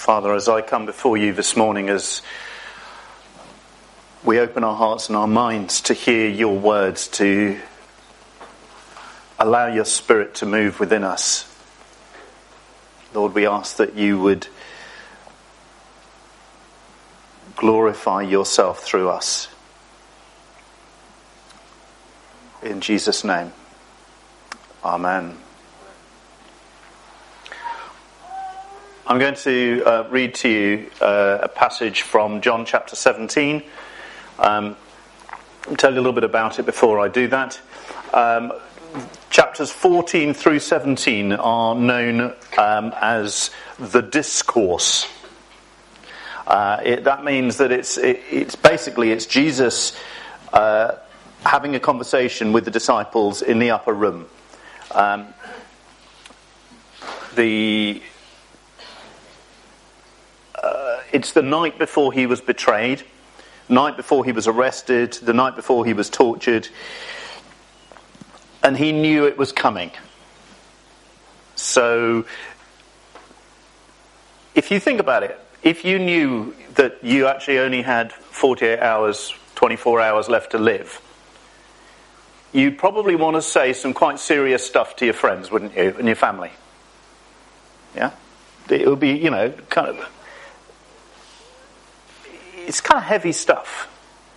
Father, as I come before you this morning, as we open our hearts and our minds to hear your words, to allow your Spirit to move within us, Lord, we ask that you would glorify yourself through us. In Jesus' name, Amen. I'm going to read to you a passage from John chapter 17. I'll tell you a little bit about it before I do that. Chapters 14 through 17 are known as the discourse. That means that it's basically Jesus having a conversation with the disciples in the upper room. It's the night before he was betrayed, night before he was arrested, the night before he was tortured, and he knew it was coming. So, if you think about it, if you knew that you actually only had 48 hours, 24 hours left to live, you'd probably want to say some quite serious stuff to your friends, wouldn't you, and your family? Yeah? It would be, it's kind of heavy stuff.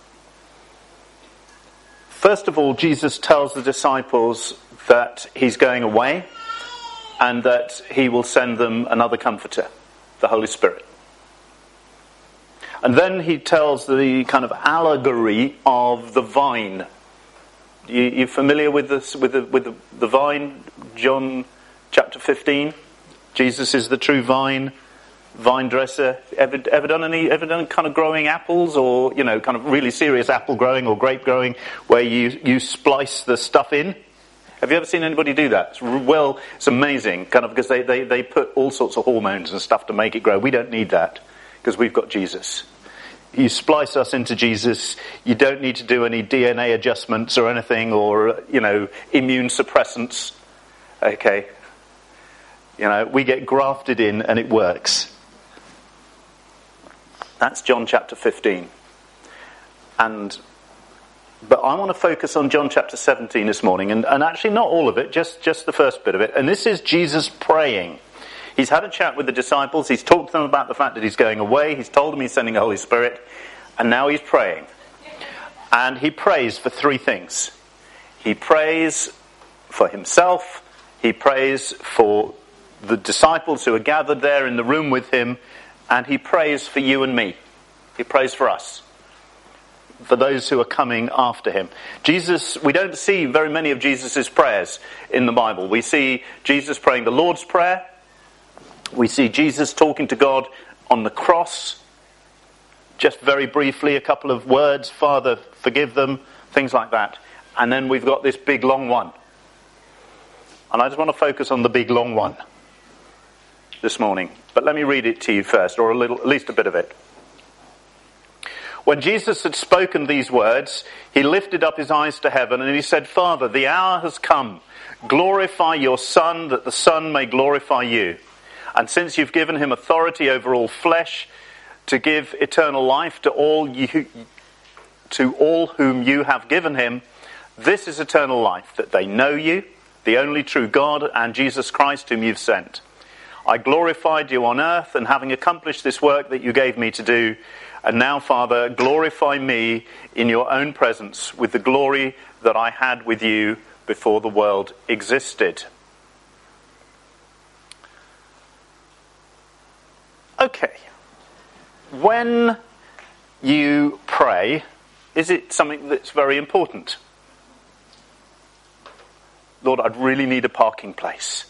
First of all, Jesus tells the disciples that he's going away and that he will send them another comforter, the Holy Spirit. And then he tells the kind of allegory of the vine. You familiar with this, with the vine? John chapter 15. Jesus is the true vine dresser. Ever done kind of growing apples, or kind of really serious apple growing or grape growing, where you splice the stuff in? Have you ever seen anybody do that? It's amazing, kind of, because they put all sorts of hormones and stuff to make it grow. We don't need that because we've got Jesus. You splice us into Jesus. You don't need to do any DNA adjustments or anything, or immune suppressants. Okay, we get grafted in and it works. That's John chapter 15. But I want to focus on John chapter 17 this morning, and actually not all of it, just the first bit of it. And this is Jesus praying. He's had a chat with the disciples. He's talked to them about the fact that he's going away. He's told them he's sending the Holy Spirit. And now he's praying. And he prays for three things. He prays for himself. He prays for the disciples who are gathered there in the room with him. And he prays for you and me. He prays for us. For those who are coming after him. We don't see very many of Jesus' prayers in the Bible. We see Jesus praying the Lord's Prayer. We see Jesus talking to God on the cross. Just very briefly, a couple of words, Father, forgive them, things like that. And then we've got this big long one. And I just want to focus on the big long one this morning. But let me read it to you first, or at least a bit of it. When Jesus had spoken these words, he lifted up his eyes to heaven and he said, Father, the hour has come. Glorify your Son, that the Son may glorify you. And since you've given him authority over all flesh, to give eternal life to all whom you have given him, this is eternal life, that they know you, the only true God, and Jesus Christ whom you've sent. I glorified you on earth, and having accomplished this work that you gave me to do, and now, Father, glorify me in your own presence with the glory that I had with you before the world existed. Okay. When you pray, is it something that's very important? Lord, I'd really need a parking place.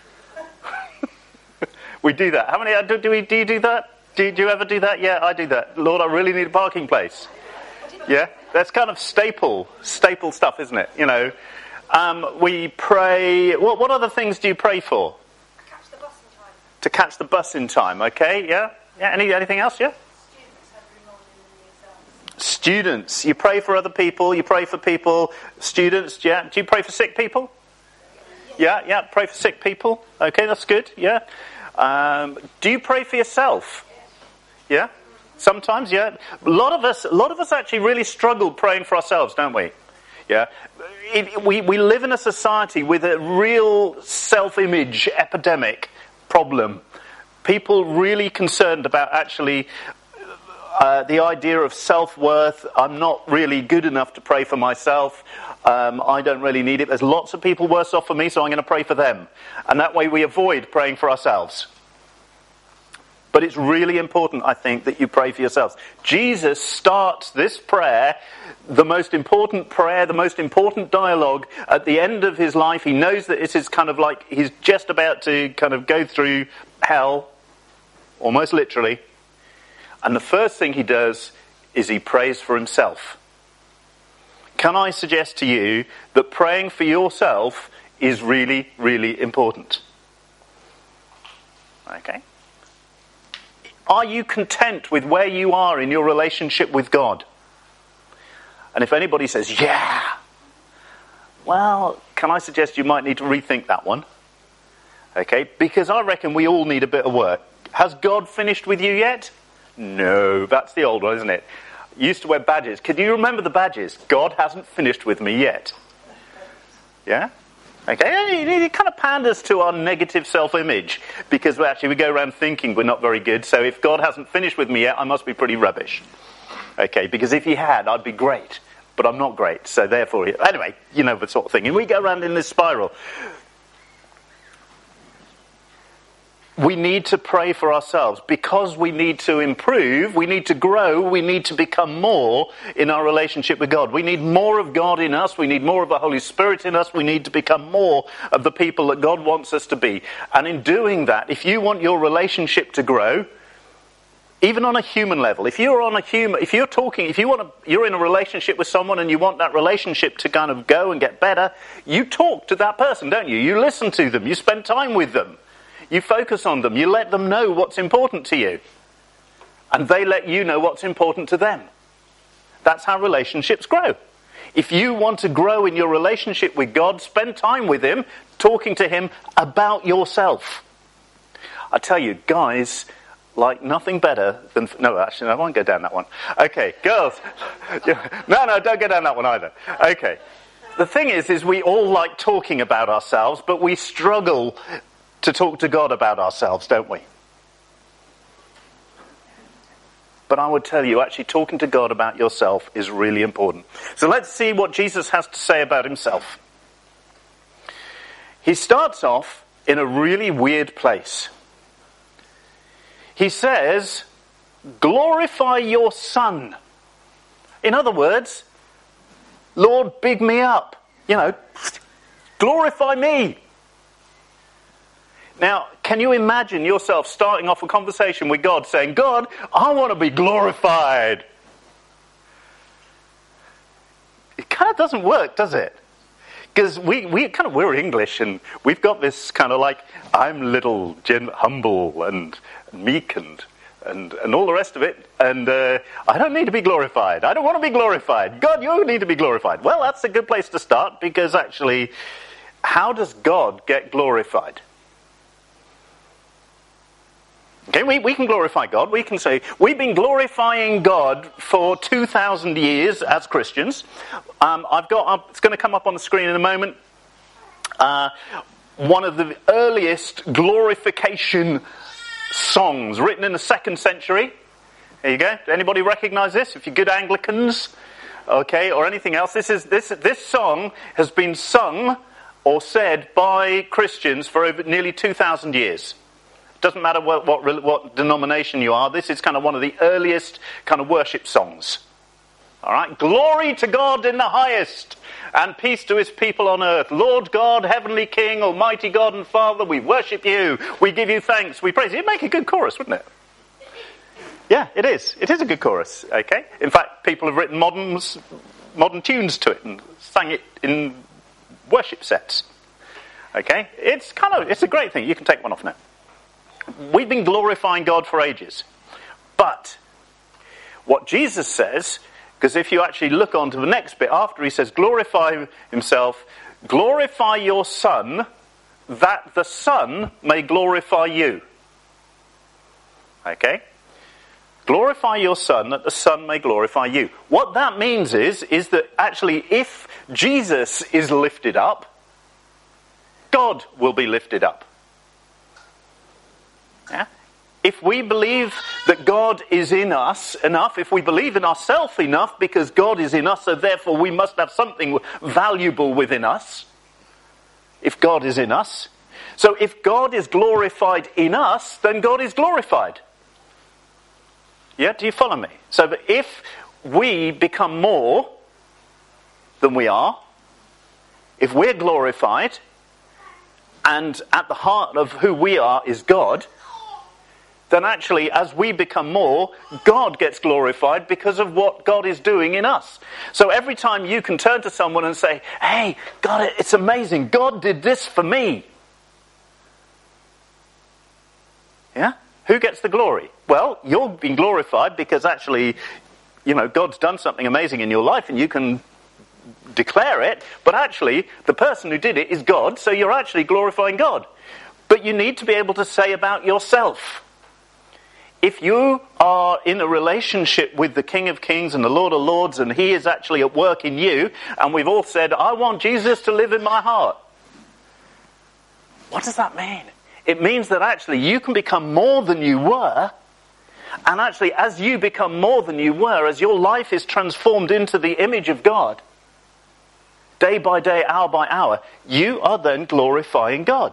We do that. How many do you do that? Do you ever do that? Yeah, I do that. Lord, I really need a parking place. Yeah, that's kind of staple stuff, isn't it? We pray. What other things do you pray for? Catch the bus in time. To catch the bus in time. Okay, yeah. Yeah. Anything else? Yeah. Students every morning in the exams. Students. You pray for other people. You pray for people. Students. Yeah. Do you pray for sick people? Yeah. Pray for sick people. Okay, that's good. Yeah. Do you pray for yourself? Yeah? Sometimes, yeah. A lot of us actually really struggle praying for ourselves, don't we? Yeah. We live in a society with a real self-image epidemic problem. People really concerned about actually the idea of self-worth. I'm not really good enough to pray for myself. I don't really need it. There's lots of people worse off for me, so I'm going to pray for them. And that way we avoid praying for ourselves. But it's really important, I think, that you pray for yourselves. Jesus starts this prayer, the most important prayer, the most important dialogue at the end of his life. He knows that this is kind of like he's just about to kind of go through hell, almost literally. And the first thing he does is he prays for himself. Can I suggest to you that praying for yourself is really, really important? Okay. Are you content with where you are in your relationship with God? And if anybody says, yeah, well, can I suggest you might need to rethink that one? Okay, because I reckon we all need a bit of work. Has God finished with you yet? No, that's the old one, isn't it? Used to wear badges. Can you remember the badges? God hasn't finished with me yet. Yeah? Okay, it kind of panders to our negative self-image because we go around thinking we're not very good. So if God hasn't finished with me yet, I must be pretty rubbish. Okay, because if he had, I'd be great. But I'm not great. So therefore, anyway, you know the sort of thing. And we go around in this spiral. We need to pray for ourselves because we need to improve, we need to grow, we need to become more in our relationship with God. We need more of God in us, we need more of the Holy Spirit in us, we need to become more of the people that God wants us to be. And in doing that, if you want your relationship to grow, even on a human level, if you're in a relationship with someone and you want that relationship to kind of go and get better, you talk to that person, don't you? You listen to them, you spend time with them. You focus on them. You let them know what's important to you. And they let you know what's important to them. That's how relationships grow. If you want to grow in your relationship with God, spend time with him, talking to him about yourself. I tell you, guys like nothing better than... No, actually, I won't go down that one. Okay, girls. No, don't go down that one either. Okay. The thing is we all like talking about ourselves, but we struggle to talk to God about ourselves, don't we? But I would tell you, actually talking to God about yourself is really important. So let's see what Jesus has to say about himself. He starts off in a really weird place. He says, glorify your Son. In other words, Lord, big me up. Glorify me. Now, can you imagine yourself starting off a conversation with God saying, God, I want to be glorified? It kind of doesn't work, does it? Because we're English and we've got this kind of like, I'm little, humble and meek and all the rest of it. And I don't need to be glorified. I don't want to be glorified. God, you need to be glorified. Well, that's a good place to start because actually, how does God get glorified? Okay, we can glorify God. We can say, we've been glorifying God for 2,000 years as Christians. It's going to come up on the screen in a moment. One of the earliest glorification songs written in the 2nd century. There you go. Anybody recognize this? If you're good Anglicans, okay, or anything else. This song has been sung or said by Christians for over nearly 2,000 years. Doesn't matter what denomination you are. This is kind of one of the earliest kind of worship songs. All right. Glory to God in the highest, and peace to his people on earth. Lord God, heavenly King, almighty God and Father, we worship you. We give you thanks. We praise you. It'd make a good chorus, wouldn't it? Yeah, it is. It is a good chorus. Okay. In fact, people have written modern tunes to it and sang it in worship sets. Okay. It's a great thing. You can take one off now. We've been glorifying God for ages. But what Jesus says, because if you actually look on to the next bit after he says glorify himself, glorify your Son, that the Son may glorify you. Okay? Glorify your Son, that the Son may glorify you. What that means is that actually if Jesus is lifted up, God will be lifted up. Yeah? If we believe that God is in us enough, if we believe in ourselves enough because God is in us, so therefore we must have something valuable within us, if God is in us. So if God is glorified in us, then God is glorified. Yeah, do you follow me? So that if we become more than we are, if we're glorified, and at the heart of who we are is God, then actually as we become more, God gets glorified because of what God is doing in us. So every time you can turn to someone and say, hey, God, it's amazing, God did this for me. Yeah? Who gets the glory? Well, you're being glorified because actually, God's done something amazing in your life and you can declare it, but actually the person who did it is God, so you're actually glorifying God. But you need to be able to say about yourself, if you are in a relationship with the King of Kings and the Lord of Lords and he is actually at work in you, and we've all said, I want Jesus to live in my heart. What does that mean? It means that actually you can become more than you were, and actually as you become more than you were, as your life is transformed into the image of God, day by day, hour by hour, you are then glorifying God.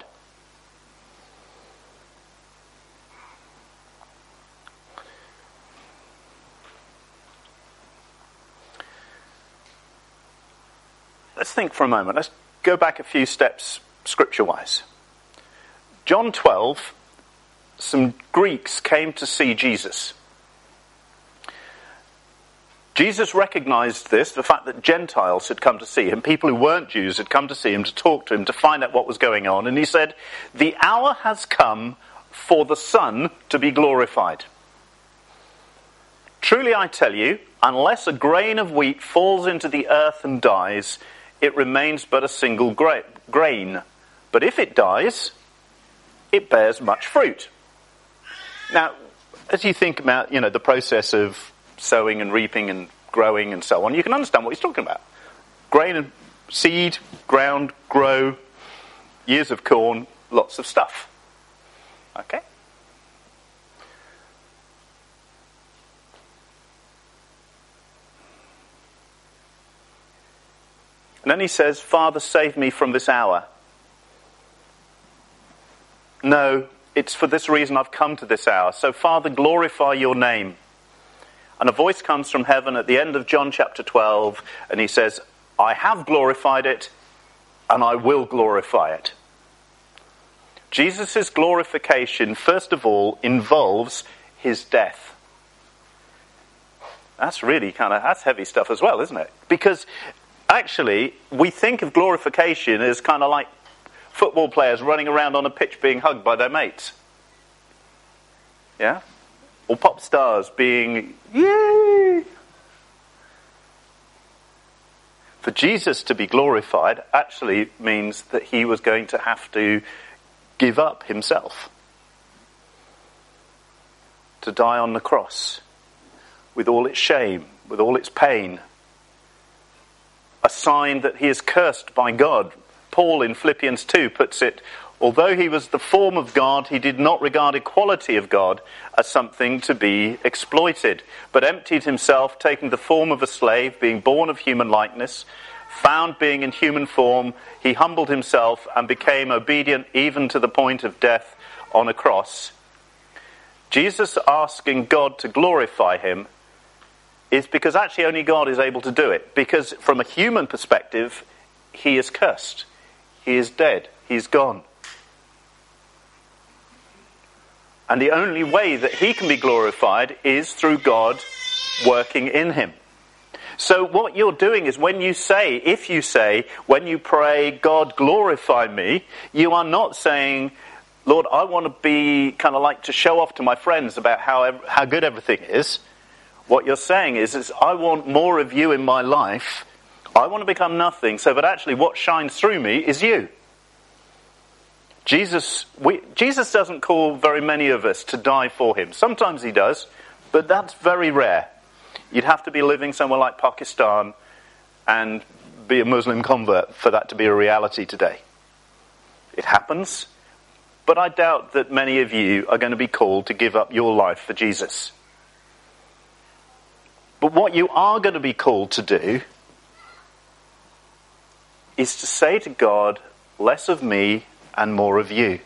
Let's think for a moment. Let's go back a few steps scripture-wise. John 12, some Greeks came to see Jesus. Jesus recognized this, the fact that Gentiles had come to see him, people who weren't Jews had come to see him, to talk to him, to find out what was going on. And he said, the hour has come for the Son to be glorified. Truly I tell you, unless a grain of wheat falls into the earth and dies, it remains but a single grain. But if it dies, it bears much fruit. Now, as you think about, the process of sowing and reaping and growing and so on, you can understand what he's talking about. Grain and seed, ground, grow, years of corn, lots of stuff. Okay? And then he says, Father, save me from this hour. No, it's for this reason I've come to this hour. So, Father, glorify your name. And a voice comes from heaven at the end of John chapter 12, and he says, I have glorified it, and I will glorify it. Jesus' glorification, first of all, involves his death. That's really that's heavy stuff as well, isn't it? Because actually, we think of glorification as kind of like football players running around on a pitch being hugged by their mates. Yeah? Or pop stars being, yay! For Jesus to be glorified actually means that he was going to have to give up himself. To die on the cross. With all its shame, with all its pain. A sign that he is cursed by God. Paul in Philippians 2 puts it, although he was the form of God, he did not regard equality of God as something to be exploited, but emptied himself, taking the form of a slave, being born of human likeness, found being in human form, he humbled himself and became obedient even to the point of death on a cross. Jesus asking God to glorify him is because actually only God is able to do it. Because from a human perspective, he is cursed. He is dead. He's gone. And the only way that he can be glorified is through God working in him. So what you're doing is when you pray, God glorify me, you are not saying, Lord, I want to be to show off to my friends about how good everything is. What you're saying is I want more of you in my life. I want to become nothing so that actually what shines through me is you. Jesus doesn't call very many of us to die for him. Sometimes he does, but that's very rare. You'd have to be living somewhere like Pakistan and be a Muslim convert for that to be a reality today. It happens, but I doubt that many of you are going to be called to give up your life for Jesus. But what you are going to be called to do is to say to God, less of me and more of you.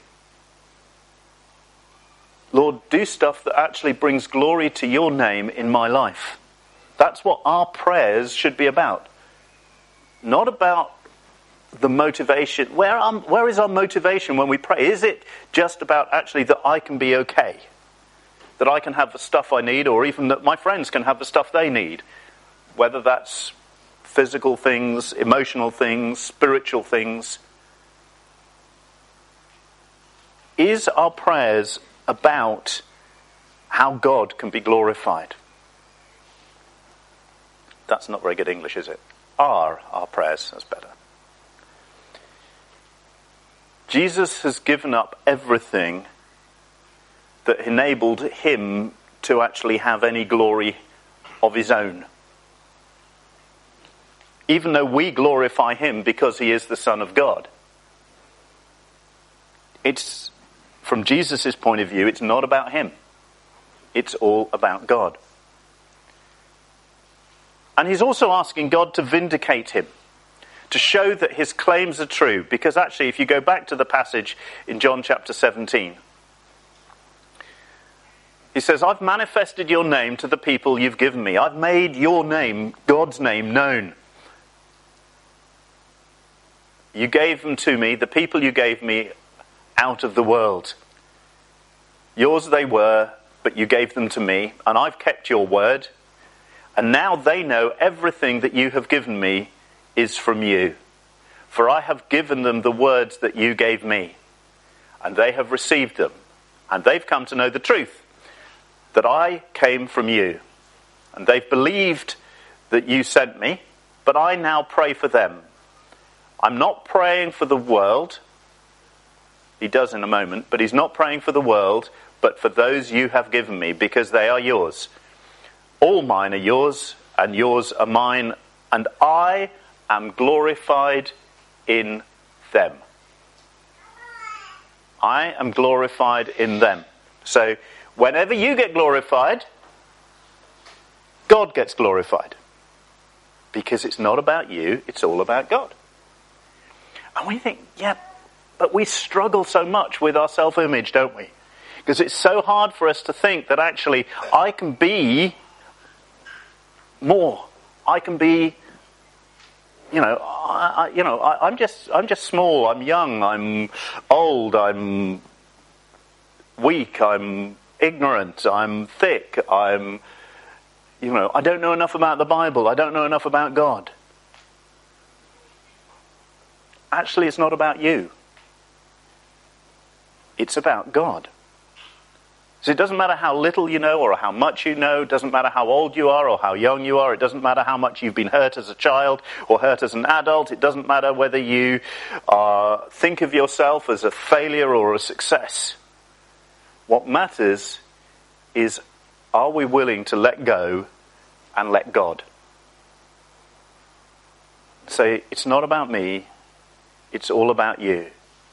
Lord, do stuff that actually brings glory to your name in my life. That's what our prayers should be about. Not about the motivation. Where is our motivation when we pray? Is it just about actually that I can be okay? That I can have the stuff I need, or even that my friends can have the stuff they need? Whether that's physical things, emotional things, spiritual things. Is our prayers about how God can be glorified? That's not very good English, is it? Are our prayers? That's better. Jesus has given up everything that enabled him to actually have any glory of his own. Even though we glorify him because he is the Son of God. It's, from Jesus' point of view, it's not about him. It's all about God. And he's also asking God to vindicate him, to show that his claims are true. Because actually, if you go back to the passage in John chapter 17, he says, I've manifested your name to the people you've given me. I've made your name, God's name, known. You gave them to me, the people you gave me, out of the world. Yours they were, but you gave them to me, and I've kept your word. And now they know everything that you have given me is from you. For I have given them the words that you gave me, and they have received them, and they've come to know the truth, that I came from you. And they've believed that you sent me, but I now pray for them. I'm not praying for the world. He does in a moment, but he's not praying for the world, but for those you have given me, because they are yours. All mine are yours, and yours are mine, and I am glorified in them. I am glorified in them. So, whenever you get glorified, God gets glorified. Because it's not about you, it's all about God. And we think, yeah, but we struggle so much with our self-image, don't we? Because it's so hard for us to think that actually I can be more. I can be, I'm just small. I'm young. I'm old. I'm weak. I'm ignorant. I'm thick. I don't know enough about the Bible. I don't know enough about God. Actually, it's not about you. It's about God. So it doesn't matter how little you know or how much you know. It doesn't matter how old you are or how young you are. It doesn't matter how much you've been hurt as a child or hurt as an adult. It doesn't matter whether you think of yourself as a failure or a success. What matters is, are we willing to let go and let God? Say, it's not about me. It's all about you.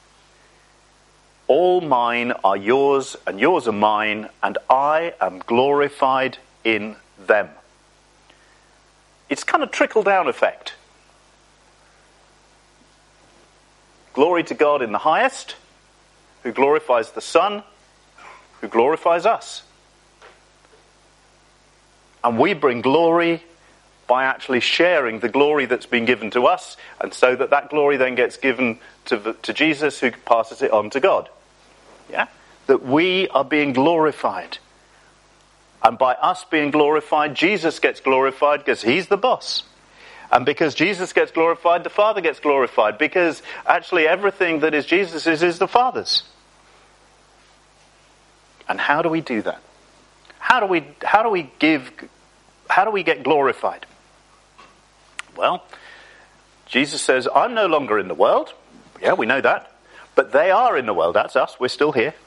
All mine are yours, and yours are mine, and I am glorified in them. It's kind of trickle-down effect. Glory to God in the highest, who glorifies the Son, who glorifies us. And we bring glory by actually sharing the glory that's been given to us, and so that glory then gets given to Jesus, who passes it on to God. Yeah? That we are being glorified. And by us being glorified, Jesus gets glorified because he's the boss. And because Jesus gets glorified, the Father gets glorified. Because actually everything that is Jesus's is the Father's. And how do we do that? How do we get glorified? Well, Jesus says, I'm no longer in the world. Yeah, we know that. But they are in the world. That's us. We're still here.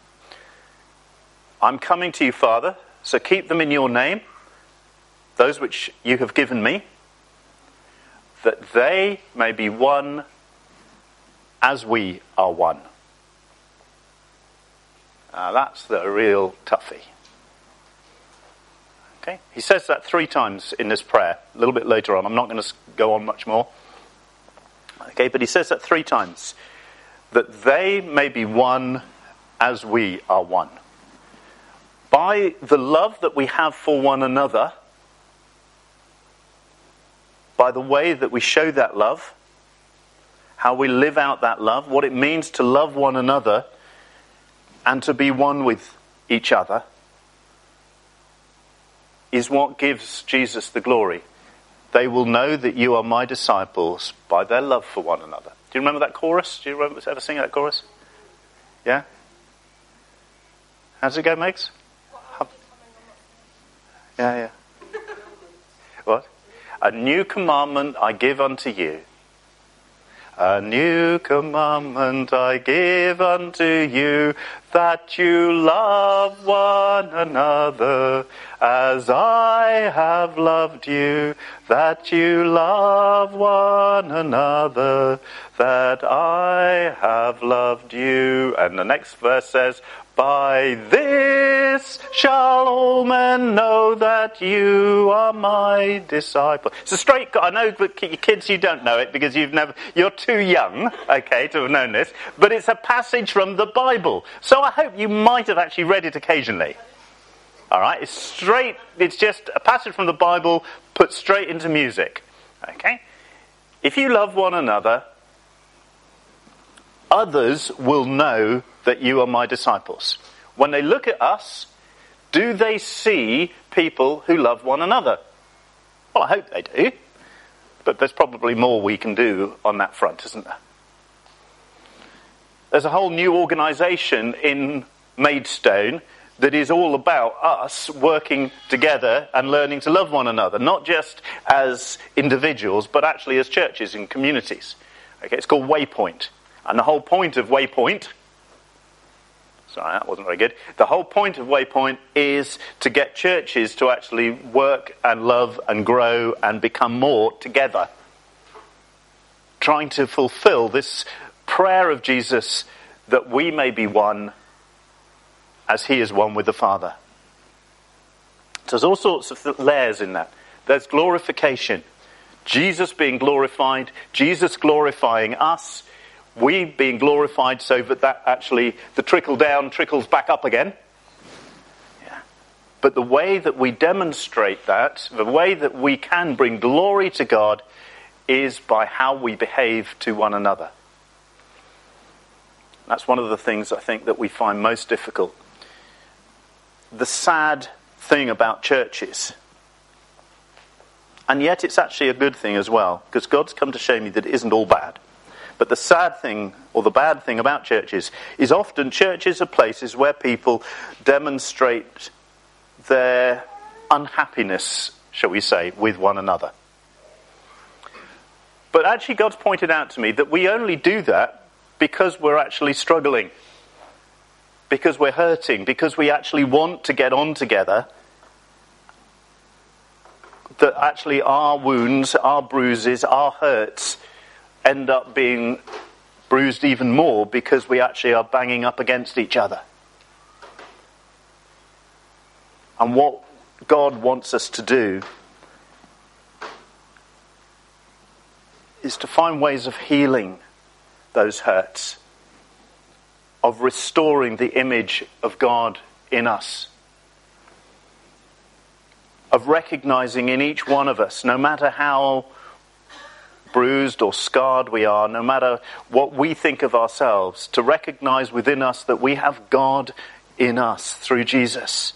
I'm coming to you, Father, so keep them in your name, those which you have given me, that they may be one as we are one. That's the real toughie. Okay? He says that 3 times in this prayer, a little bit later on. I'm not going to go on much more. Okay, but he says that 3 times. That they may be one as we are one. By the love that we have for one another, by the way that we show that love, how we live out that love, what it means to love one another and to be one with each other, is what gives Jesus the glory. They will know that you are my disciples by their love for one another. Do you remember that chorus? Do you ever sing that chorus? Yeah? How does it go, Megs? Yeah. What? A new commandment I give unto you. A new commandment I give unto you, that you love one another as I have loved you, that you love one another, that I have loved you. And the next verse says, by this shall all men know that you are my disciple. It's a straight, I know kids, you don't know it because you're too young, okay, to have known this, but it's a passage from the Bible. So I hope you might have actually read it occasionally. Alright, it's just a passage from the Bible put straight into music. Okay? If you love one another, others will know that you are my disciples. When they look at us, do they see people who love one another? Well, I hope they do. But there's probably more we can do on that front, isn't there? There's a whole new organisation in Maidstone that is all about us working together and learning to love one another, not just as individuals, but actually as churches and communities. Okay, it's called Waypoint. And the whole point of Waypoint, sorry, that wasn't very good. The whole point of Waypoint is to get churches to actually work and love and grow and become more together. Trying to fulfill this prayer of Jesus that we may be one as he is one with the Father. So there's all sorts of layers in that. There's glorification. Jesus being glorified, Jesus glorifying us, we being glorified so that actually the trickle down trickles back up again. Yeah. But the way that we demonstrate that, the way that we can bring glory to God, is by how we behave to one another. That's one of the things I think that we find most difficult. The sad thing about churches, and yet it's actually a good thing as well, because God's come to show me that it isn't all bad. But the sad thing, or the bad thing about churches, is often churches are places where people demonstrate their unhappiness, shall we say, with one another. But actually God's pointed out to me that we only do that because we're actually struggling, because we're hurting, because we actually want to get on together, that actually our wounds, our bruises, our hurts end up being bruised even more because we actually are banging up against each other. And what God wants us to do is to find ways of healing those hurts, of restoring the image of God in us, of recognizing in each one of us, no matter how bruised or scarred we are, no matter what we think of ourselves, to recognize within us that we have God in us through Jesus.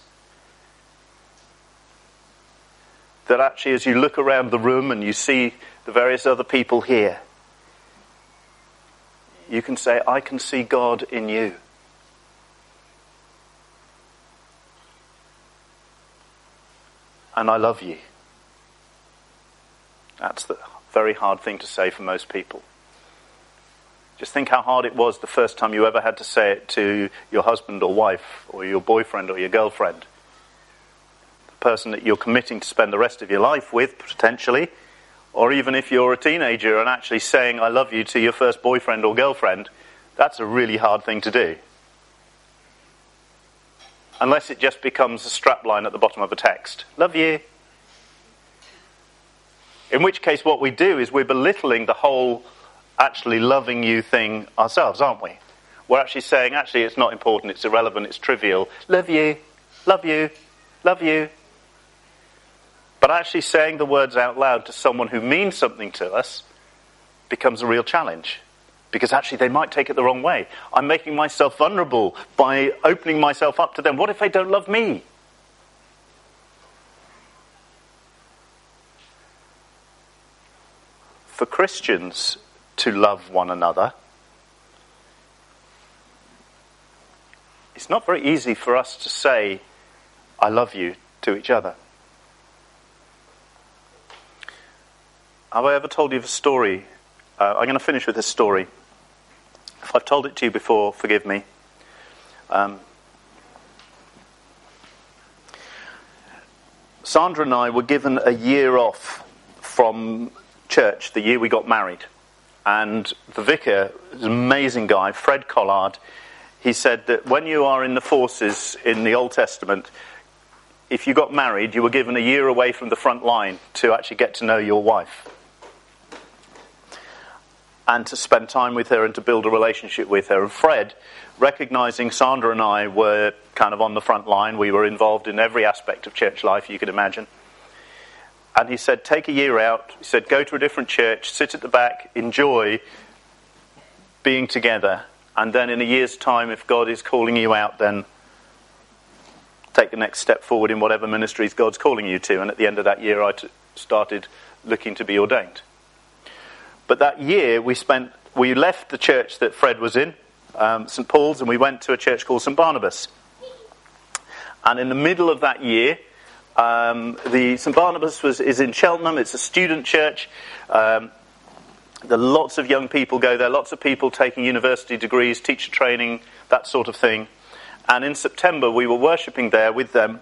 That actually as you look around the room and you see the various other people here, you can say, I can see God in you. And I love you. That's the very hard thing to say for most people. Just think how hard it was the first time you ever had to say it to your husband or wife or your boyfriend or your girlfriend. The person that you're committing to spend the rest of your life with, potentially. Or even if you're a teenager and actually saying I love you to your first boyfriend or girlfriend, that's a really hard thing to do. Unless it just becomes a strapline at the bottom of a text. Love you. In which case what we do is we're belittling the whole actually loving you thing ourselves, aren't we? We're actually saying, actually it's not important, it's irrelevant, it's trivial. Love you, love you, love you. But actually saying the words out loud to someone who means something to us becomes a real challenge. Because actually they might take it the wrong way. I'm making myself vulnerable by opening myself up to them. What if they don't love me? For Christians to love one another, it's not very easy for us to say, I love you to each other. Have I ever told you the story? I'm going to finish with this story. If I've told it to you before, forgive me. Sandra and I were given a year off from church the year we got married. And the vicar, an amazing guy, Fred Collard, he said that when you are in the forces in the Old Testament, if you got married, you were given a year away from the front line to actually get to know your wife. And to spend time with her and to build a relationship with her. And Fred, recognizing Sandra and I were kind of on the front line, we were involved in every aspect of church life you could imagine. And he said, take a year out. He said, go to a different church, sit at the back, enjoy being together. And then in a year's time, if God is calling you out, then take the next step forward in whatever ministries God's calling you to. And at the end of that year, I started looking to be ordained. But that year we left the church that Fred was in, St. Paul's, and we went to a church called St. Barnabas. And in the middle of that year, the St. Barnabas is in Cheltenham. It's a student church. Lots of young people go there. Lots of people taking university degrees, teacher training, that sort of thing. And in September, we were worshipping there with them.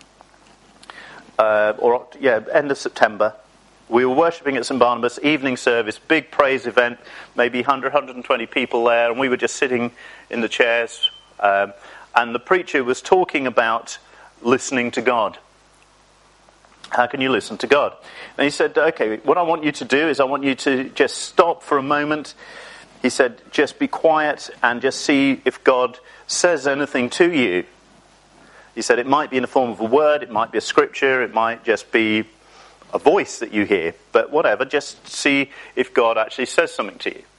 End of September. We were worshipping at St. Barnabas, evening service, big praise event, maybe 100, 120 people there, and we were just sitting in the chairs. And the preacher was talking about listening to God. How can you listen to God? And he said, okay, what I want you to do is I want you to just stop for a moment. He said, just be quiet and just see if God says anything to you. He said, it might be in the form of a word, it might be a scripture, it might just be a voice that you hear, but whatever, just see if God actually says something to you.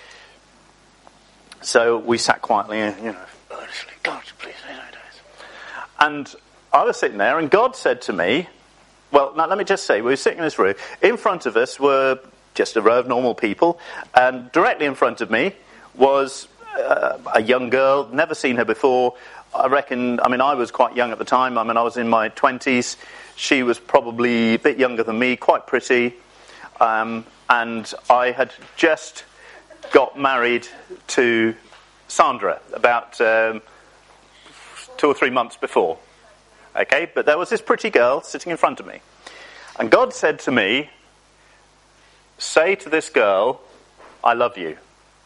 So we sat quietly, God, please don't do this. And I was sitting there, and God said to me, well, now let me just say, we were sitting in this room, in front of us were just a row of normal people, and directly in front of me was a young girl, never seen her before. I was quite young at the time. I was in my 20s. She was probably a bit younger than me, quite pretty. And I had just got married to Sandra about 2 or 3 months before. Okay, but there was this pretty girl sitting in front of me. And God said to me, say to this girl, I love you.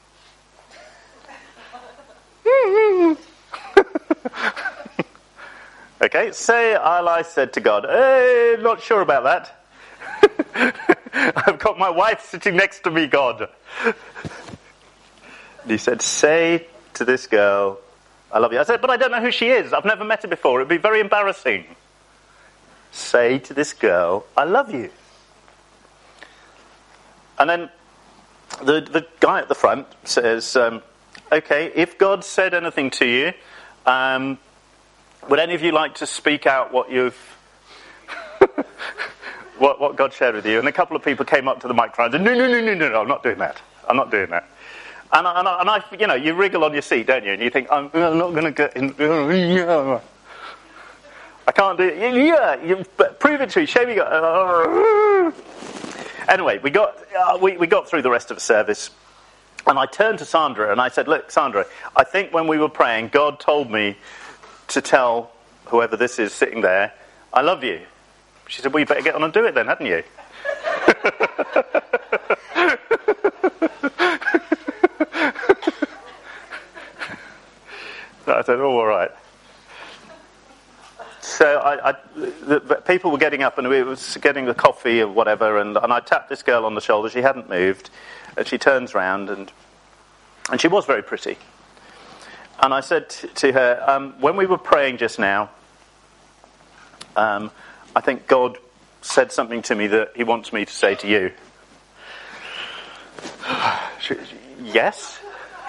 Okay, I said to God, not sure about that. I've got my wife sitting next to me, God. And he said, say to this girl, I love you. I said, but I don't know who she is. I've never met her before. It'd be very embarrassing. Say to this girl, I love you. And then the guy at the front says, okay, if God said anything to you, would any of you like to speak out what you've what God shared with you? And a couple of people came up to the microphone and said, no, I'm not doing that. I'm not doing that. And I you wriggle on your seat, don't you? And you think, I'm not going to get in. I can't do it. Yeah, prove it to me. Show me. Anyway, we got through the rest of the service. And I turned to Sandra and I said, look, Sandra, I think when we were praying, God told me to tell whoever this is sitting there, I love you. She said, well, you better get on and do it then, hadn't you? So I said, oh, all right. So people were getting up and we was getting a coffee or whatever, and I tapped this girl on the shoulder. She hadn't moved, and she turns round, and she was very pretty. And I said to her, when we were praying just now, I think God said something to me that he wants me to say to you. Yes?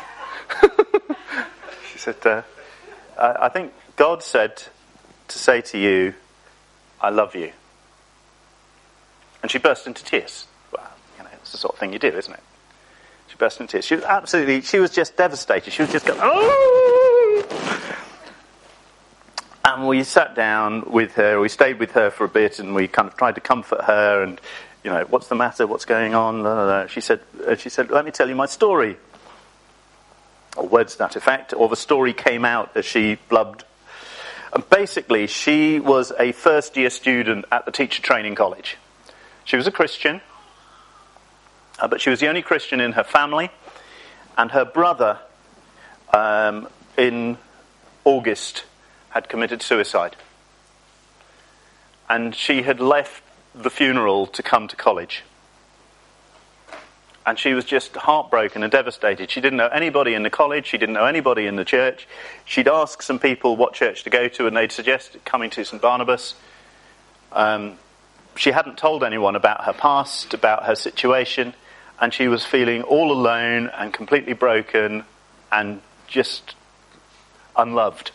She said, I think God said to say to you, I love you. And she burst into tears. Well, it's the sort of thing you do, isn't it? She burst into tears. She was just devastated. She was just going, oh! And we sat down with her, we stayed with her for a bit, and we kind of tried to comfort her, and, what's the matter, what's going on? Blah, blah, blah. She said, let me tell you my story. Or words to that effect, or the story came out as she blubbed. And basically, she was a first-year student at the teacher training college. She was a Christian, but she was the only Christian in her family, and her brother, in August, had committed suicide. And she had left the funeral to come to college. And she was just heartbroken and devastated. She didn't know anybody in the college. She didn't know anybody in the church. She'd ask some people what church to go to, and they'd suggest coming to St. Barnabas. She hadn't told anyone about her past, about her situation, and she was feeling all alone and completely broken and just unloved.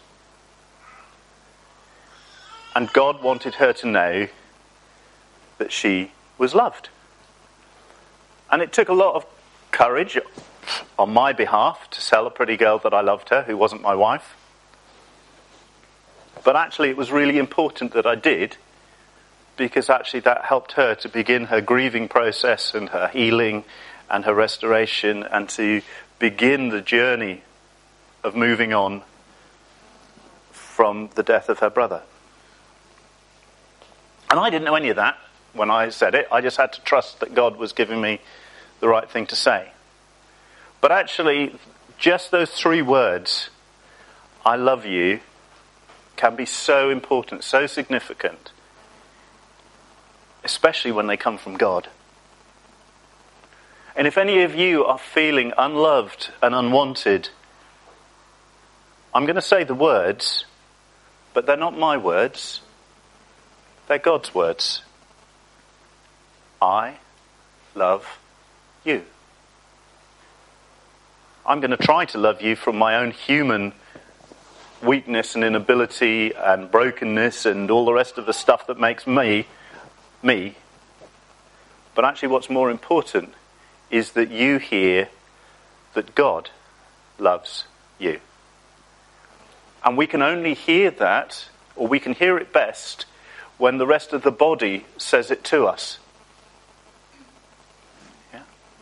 And God wanted her to know that she was loved. And it took a lot of courage on my behalf to tell a pretty girl that I loved her, who wasn't my wife. But actually it was really important that I did, because actually that helped her to begin her grieving process and her healing and her restoration, and to begin the journey of moving on from the death of her brother. And I didn't know any of that when I said it. I just had to trust that God was giving me the right thing to say. But actually, just those 3 words, I love you, can be so important, so significant, especially when they come from God. And if any of you are feeling unloved and unwanted, I'm going to say the words, but they're not my words. They're God's words. I love you. I'm going to try to love you from my own human weakness and inability and brokenness and all the rest of the stuff that makes me. But actually what's more important is that you hear that God loves you. And we can only hear that, or we can hear it best, when the rest of the body says it to us. Yeah?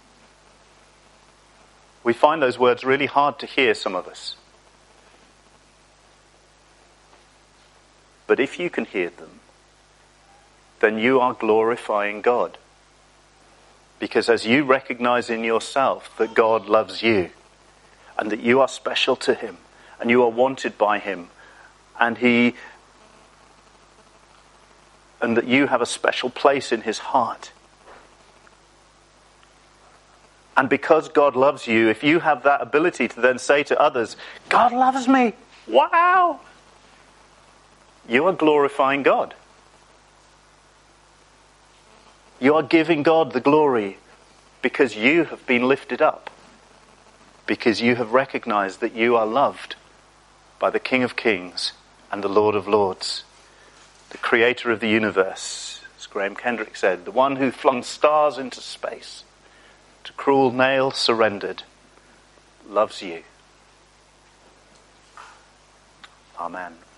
We find those words really hard to hear, some of us. But if you can hear them, then you are glorifying God. Because as you recognize in yourself that God loves you, and that you are special to him, and you are wanted by him, and that you have a special place in his heart. And because God loves you, if you have that ability to then say to others, God loves me, wow, you are glorifying God. You are giving God the glory because you have been lifted up, because you have recognized that you are loved by the King of Kings and the Lord of Lords, the creator of the universe, as Graham Kendrick said, the one who flung stars into space, to cruel nails surrendered, loves you. Amen.